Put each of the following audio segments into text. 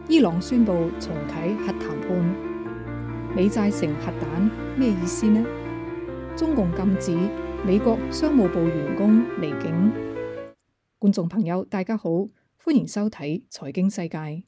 伊朗宣布重啟核談判，美債成核彈咩意思呢？中共禁止美國商務部員工離境。觀眾朋友，大家好，歡迎收睇財經世界。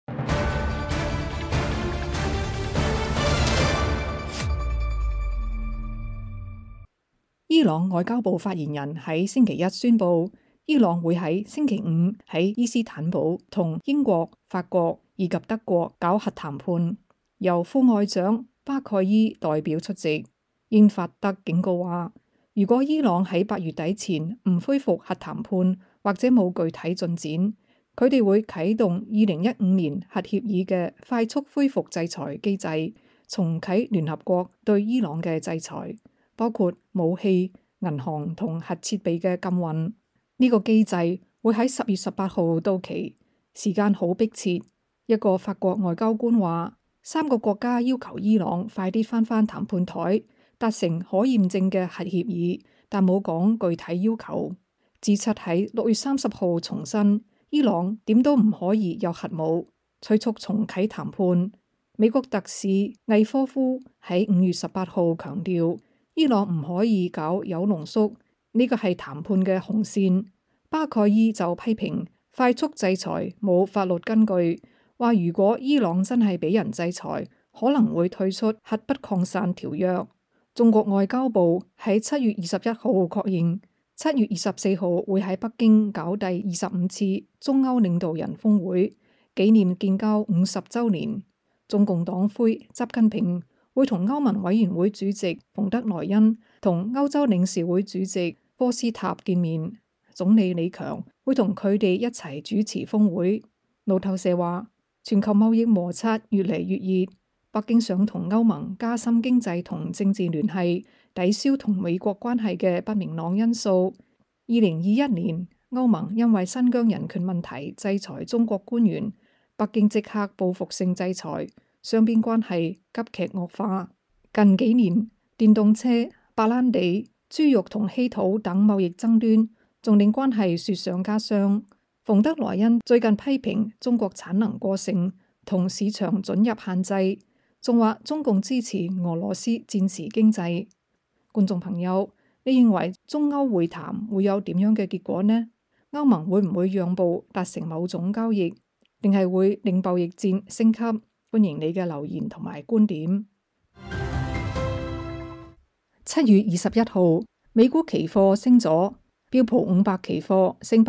伊朗外交部發言人喺星期一宣布，伊朗會喺星期五喺伊斯坦堡同英國、法國以及德國搞核談判，由副外長巴蓋伊代表出席。英法德警告話，如果伊朗喺8月底前唔恢復核談判或者冇具體進展，佢哋會啟動2015年核協議嘅快速恢復制裁機制，重啟聯合國對伊朗嘅制裁，包括武器、銀行同核設備嘅禁運。呢個機制會喺10月18號到期，時間好迫切。一個法國外交官話，3個國家要求伊朗快啲返談判台，達成可驗證嘅核協議，但冇講具體要求。G7喺6月30號重申，伊朗點都唔可以有核武，催促重啟談判。美國特使魏科夫喺5月18號強調，伊朗唔可以搞鈾濃縮，呢個係談判嘅紅線。巴蓋伊就批評快速制裁冇法律根據，話如果伊朗真係俾人制裁，可能會退出核不擴散條約。中國外交部喺7月21號確認，7月24號會喺北京搞第25次中歐領導人峰會，紀念建交50週年。中共黨魁習近平會同歐盟委員會主席馮德萊恩同歐洲理事會主席科斯塔見面，總理李強會同佢哋一齊主持峰會。路透社話，全球貿易摩擦越嚟越熱，北京想同歐盟加深經濟同政治聯繫，抵消同美國關係嘅不明朗因素。2021年，歐盟因為新疆人權問題制裁中國官員，北京即刻報復性制裁，雙邊關係急劇惡化。近幾年，電動車、白蘭地、豬肉同稀土等貿易爭端，仲令關係雪上加霜。馮德萊恩最近批評中國產能過剩同市場准入限制，仲話中共支持俄羅斯戰時經濟。觀眾朋友，你認為中歐會談會有點樣嘅結果呢？歐盟會唔會讓步達成某種交易，定係會令貿易戰升級？歡迎你嘅留言同埋觀點。7月21號，美股期貨升咗，標普500期貨升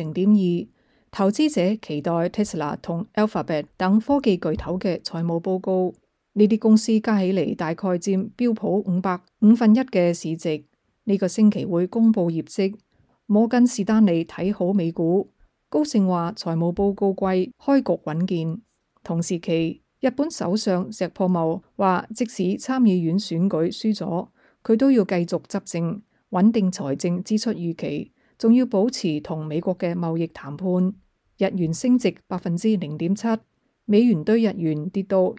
0.2%。投資者期待 Tesla 同 Alphabet 等科技巨頭嘅財務報告，呢啲公司加起嚟大概佔標普500%嘅市值。呢個星期會公布業績。摩根士丹利睇好美股，高盛話財務報告季開局穩健。同時期，日本首相石破茂話，即使參議院選舉輸咗，佢都要繼續執政，穩定財政支出預期，仲要保持同美國嘅貿易談判。日元升值0.7%，美元對日元跌到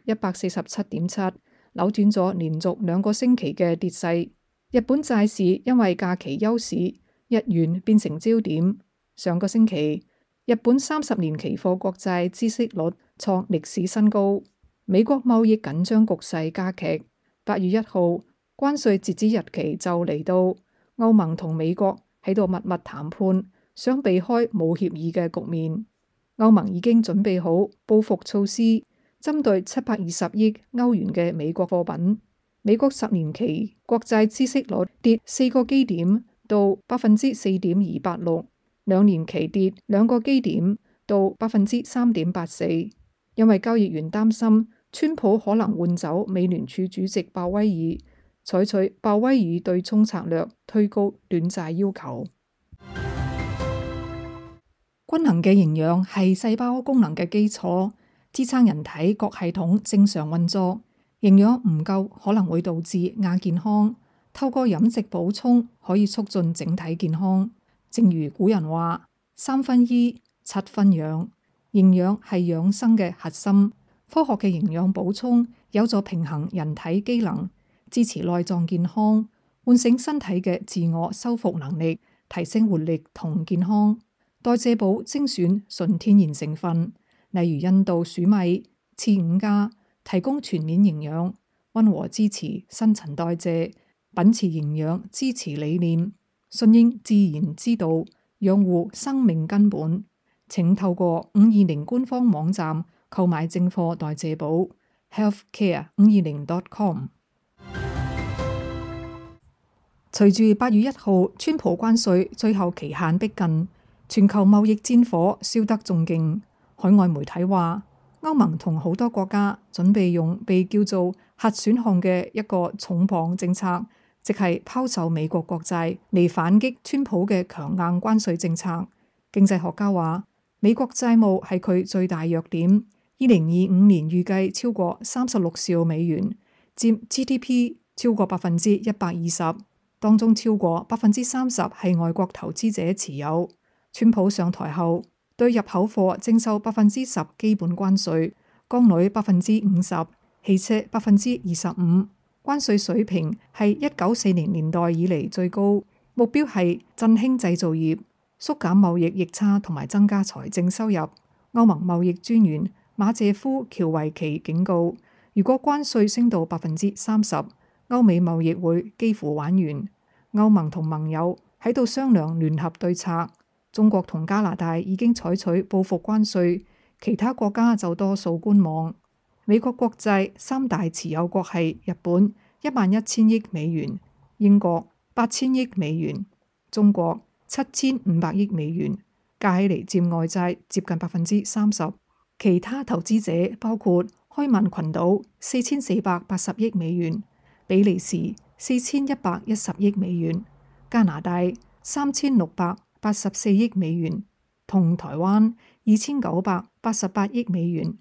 147.7，扭轉咗連續2個星期嘅跌勢。日本債市因為假期休市，日元變成焦點。上個星期，日本30年期貨國債孳息率創歷史新高。美國貿易緊張局勢加劇。8月1號，關稅截止日期就嚟到，歐盟同美國喺度密密談判，想避開冇協議嘅局面。歐盟已經準備好報復措施，針對720億歐元嘅美國貨品。美國10年期國債孳息率跌4個基點到 4.286%， 2年期跌2個基點到 3.84%。因為交易員擔心川普可能換走美聯儲主席鮑威爾，採取鮑威爾對沖策略，推高短債要求。均衡嘅營養係細胞功能嘅基礎，支撐人體各系統正常運作。營養唔夠可能會導致亞健康，透過飲食補充可以促進整體健康。正如古人話：3分醫，7分養。營養係養生嘅核心。科學嘅營養補充有助平衡人體機能，支持內臟健康，喚醒身體嘅自我修復能力，提升活力同健康。代謝寶精選純天然成分， 例如印度黍米、次五加，提供全面營養，溫和支持新陳代謝，秉持營養支持理念，順應自然之道，養護生命根本。請透過520官方網站購買正貨代謝寶 healthcare520.com。隨住8月1號川普關稅最後期限逼近，全球貿易戰火燒得仲勁。海外媒體話，歐盟同好多國家準備用被叫做核選項嘅一個重磅政策，即係拋售美國國債嚟反擊川普嘅強硬關稅政策。經濟學家話，美國債務係佢最大弱點，2025年預計超過36兆美元，佔 GDP 超過120%，當中超過30%係外國投資者持有。川普上台後，對入口貨徵收10%基本關稅，鋼鋁50%，汽車25%，關稅水平係1940年代以嚟最高。目標係振興製造業，縮減貿易逆差同埋增加財政收入。歐盟貿易專員馬謝夫喬維奇警告，如果關稅升到30%，歐美貿易會幾乎玩完。歐盟同盟友喺度商量聯合對策。中國同加拿大已經採取報復關稅，其他國家就多數觀望。美國國債三大持有國係日本11000億美元，英國8000億美元，中國7500億美元，加起嚟佔外債接近30%。其他投資者包括開曼群島4480億美元，比利時4110億美元，加拿大3684億美元，同台灣2988億美元。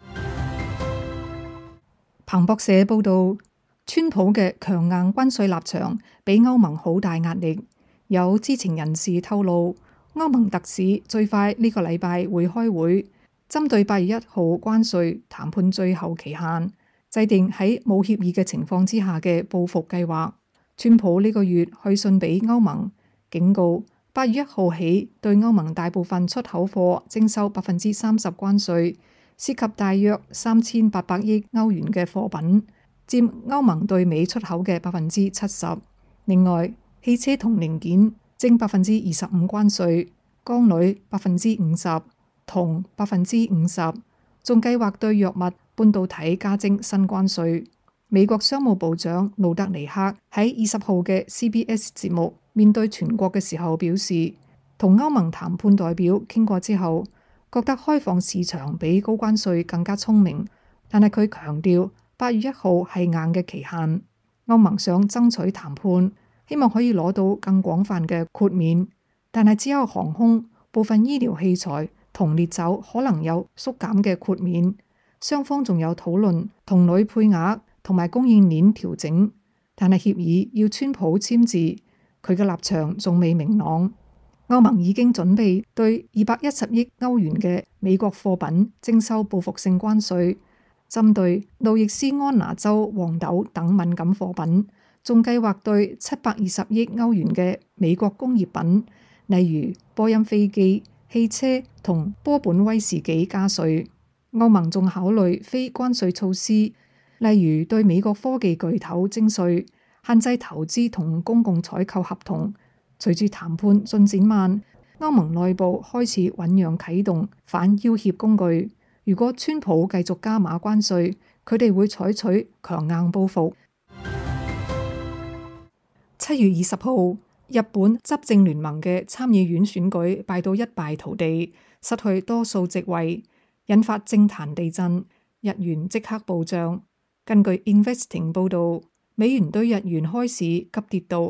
彭博社報道，川普嘅強硬關稅立場俾歐盟好大壓力。有知情人士透露，歐盟特使最快呢個禮拜會開會，針對8月1號關稅談判最後期限，制定喺冇協議嘅情況之下嘅報復計劃。川普呢個月去信俾歐盟，警告8月1號起對歐盟大部分出口貨徵收30%關稅，涉及大約3800億歐元嘅貨品，佔歐盟對美出口嘅70%。另外，汽車同零件徵25%關稅，鋼鋁50%，銅50%，仲計劃對藥物、半導體加徵新關稅。美國商務部長路德尼克喺20號嘅 CBS 節目面對全國嘅時候表示，同歐盟談判代表傾過之後，覺得開放市場比高關稅更加聰明，但係佢強調8月1號係硬嘅期限。歐盟想爭取談判，希望可以攞到更廣泛嘅豁免，但係只有航空、部分醫療器材同烈酒可能有縮減嘅豁免。雙方仲有討論銅鋁配額同埋供應鏈調整，但係協議要川普簽字，佢嘅立場仲未明朗。歐盟已經準備對210億歐元嘅美國貨品徵收報復性關稅，針對路易斯安那州黃豆等敏感貨品，仲計劃對720億歐元嘅美國工業品，例如波音飛機、汽車同波本威士忌加稅。歐盟仲考慮非關稅措施，例如對美國科技巨頭徵稅，限制投資同公共採購合同。隨住談判進展慢，歐盟內部開始醞釀啟動反要挾工具。如果川普繼續加碼關稅，佢哋會採取強硬報復。7月20號，日本執政聯盟嘅參議院選舉敗到一敗塗地，失去多數席位，引發政壇地震，日元即刻暴漲。根據 Investing 報導，美元對日元開市急跌到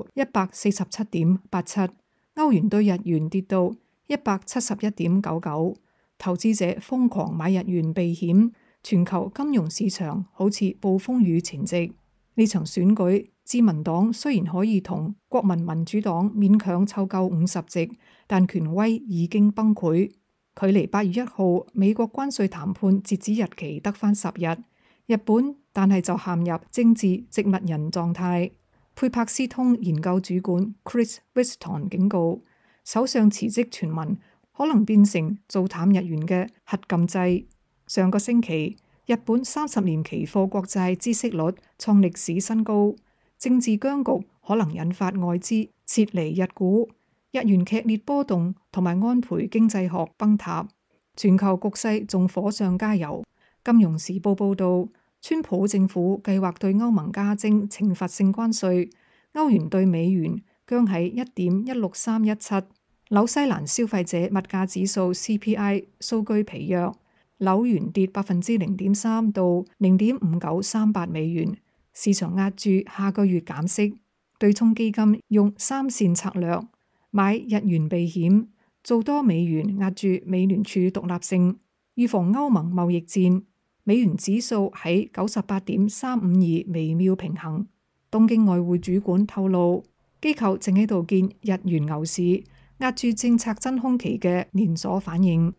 147.87，歐元對日元跌到171.99，投資者瘋狂買日元避險，全球金融市場好似暴風雨前夕。呢場選舉，自民黨雖然可以同國民民主黨勉強湊夠50席，但權威已經崩潰。距離8月1號美國關稅談判截止日期得返10日，日本但係就陷入政治植物人狀態。佩柏斯通研究主管 Chris Whiston 警告，首相辭職傳聞可能變成做淡日元嘅核禁制。 上個星期，日本30年期貨國債孳息率創歷史新高，政治僵局可能引發外資撤離日股，日元劇烈波動同埋安倍經濟學崩塌，全球局勢仲火上加油。金融時報報道，川普政府計劃對歐盟加徵懲罰性關稅，歐元對美元將喺1.16317。紐西蘭消費者物價指數 CPI 數據疲弱，紐元跌0.3%到0.5938美元。市場押注下個月減息，對沖基金用3線策略買日元避險，做多美元押注美聯儲獨立性，預防歐盟貿易戰。美元指數喺98.352微妙平衡。東京外匯主管透露，機構正喺度建日元牛市，壓住政策真空期嘅連鎖反應。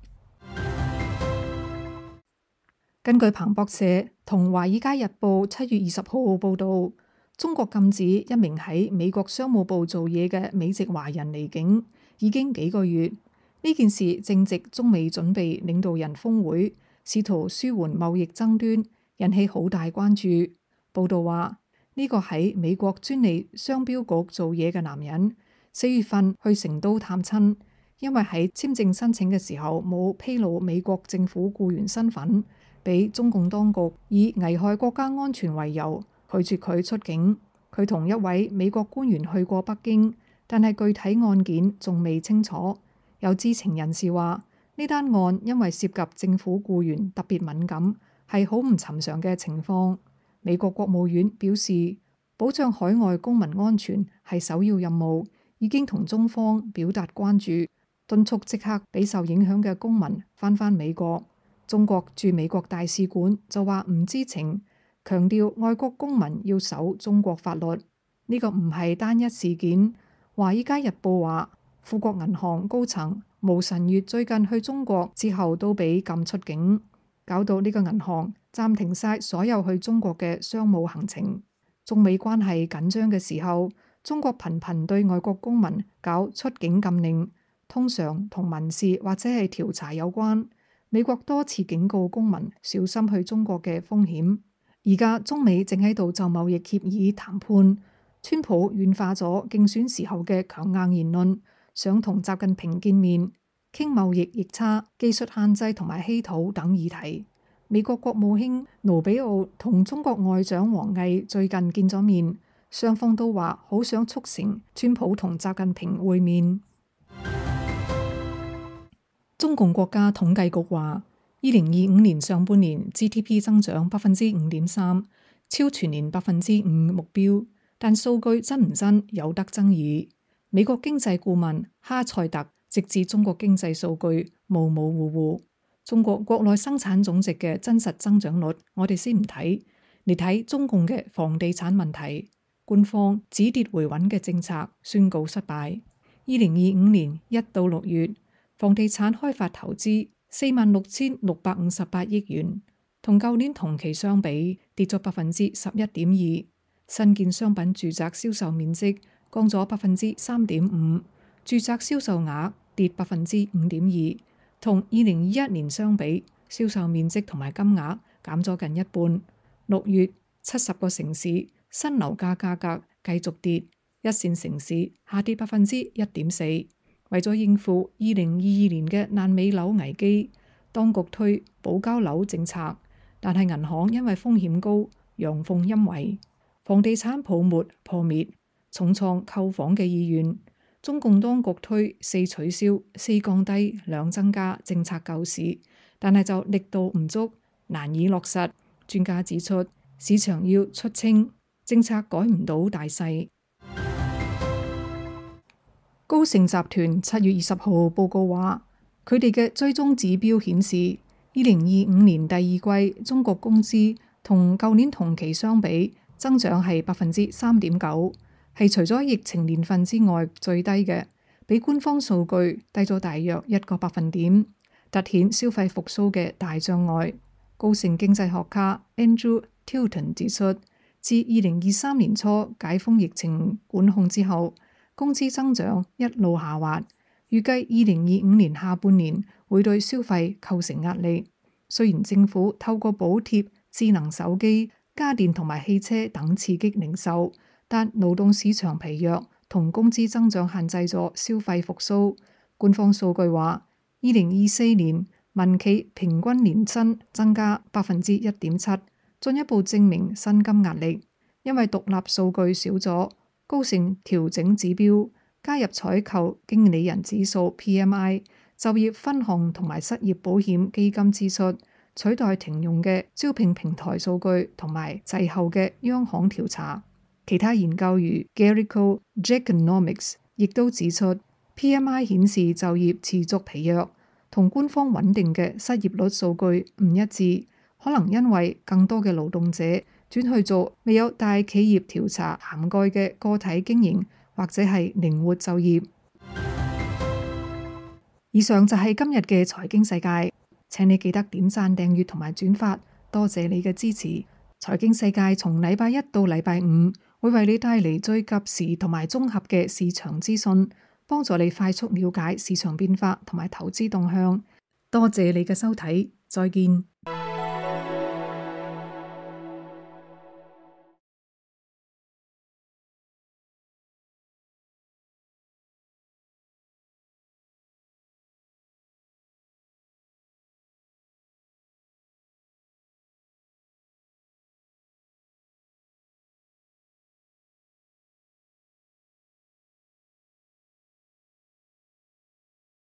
根據彭博社同《華爾街日報》7月20號報道，中國禁止一名喺美國商務部做嘢嘅美籍華人離境已經幾個月。呢件事正值中美準備領導人峰會，試圖舒緩貿易爭端，引起好大關注。報道話，呢個喺美國專利商標局做嘢嘅男人4月份去成都探親，因為喺簽證申請嘅時候冇披露美國政府僱員身份，俾中共當局以危害國家安全為由拒絕佢出境。佢同一位美國官員去過北京，但係具體案件仲未清楚。有知情人士話，呢單案因為涉及政府僱員特別敏感，係好唔尋常嘅情況。美國國務院表示，保障海外公民安全係首要任務，已經同中方表達關注，敦促即刻俾受影響嘅公民返美國。中國駐美國大使館就話唔知情，強調外國公民要守中國法律。呢個唔係單一事件。華爾街日報話，富國銀行高層毛晨月最近去中國之後都被禁出境，搞到呢個銀行暫停晒所有去中國嘅商務行程。中美關係緊張嘅時候，中國頻頻對外國公民搞出境禁令，通常同民事或者係調查有關。美國多次警告公民小心去中國嘅風險。而家中美正喺度就貿易協議談判，川普軟化咗競選時候嘅強硬言論，想同習近平見面，傾貿易逆差、技術限制同埋稀土等議題。美國國務卿盧比奧同中國外長王毅最近見咗面，雙方都話好想促成川普同習近平會面。中共國家統計局話，2025年上半年 GDP 增長5.3%，超全年5%目標，但數據真唔真有得爭議。美國經濟顧問哈塞特直指中國經濟數據模模糊糊。中國國內生產總值嘅真實增長率，我哋先唔睇，嚟睇中共嘅房地產問題。官方止跌回穩嘅政策宣告失敗。2025年1到6月，房地產開發投資46,658億元，同舊年同期相比跌咗11.2%。新建商品住宅銷售面積降咗3.5%，住宅銷售額跌5.2%，同2021年相比，銷售面積同埋金額減咗近一半。6月70個城市新樓價價格繼續跌，一線城市下跌1.4%。為咗應付2022年嘅爛尾樓危機，當局推保交樓政策，但係銀行因為風險高，陽奉陰違，房地產泡沫破滅，重創購房嘅意願。中共當局推4取消、4降低、2增加政策救市，但係就力度唔足，難以落實。專家指出，市場要出清，政策改唔到大勢。高盛集團7月20號報告話，佢哋嘅追蹤指標顯示，2025年第二季中國工資同舊年同期相比增長係3.9%，係除咗疫情年份之外最低嘅，比官方數據低咗大約1個百分點，凸顯消費復甦嘅大障礙。高盛經濟學家 Andrew Tilton 指出，自2023年初解封疫情管控之後，工資增長一路下滑，預計2025年下半年會對消費構成壓力。 雖然政府透過補貼智能手機、家電同埋汽車等刺激零售，但勞動市場疲弱同工資增長限制咗消費復甦。官方數據話，2024年民企平均年薪增加1.7%，進一步證明薪金壓力。因為獨立數據少咗，高盛調整指標，加入採購經理人指數 PMI、就業分項同埋失業保險基金支出，取代停用嘅招聘平台數據同埋滯後嘅央行調查。其他研究如 Garrico Jaconomics 亦都指出， PMI 顯示就業持續疲弱，同官方穩定嘅失業率數據唔一致，可能因為更多嘅勞動者轉去做未有大企業調查涵蓋嘅個體經營或者係靈活就業。以上就係今日嘅財經世界，請你記得點讚、訂閱同埋轉發，多謝你嘅支持。財經世界從禮拜一到禮拜五會為你帶嚟最及時同埋綜合嘅市場資訊，幫助你快速了解市場變化同埋投資動向。多謝你嘅收睇，再見。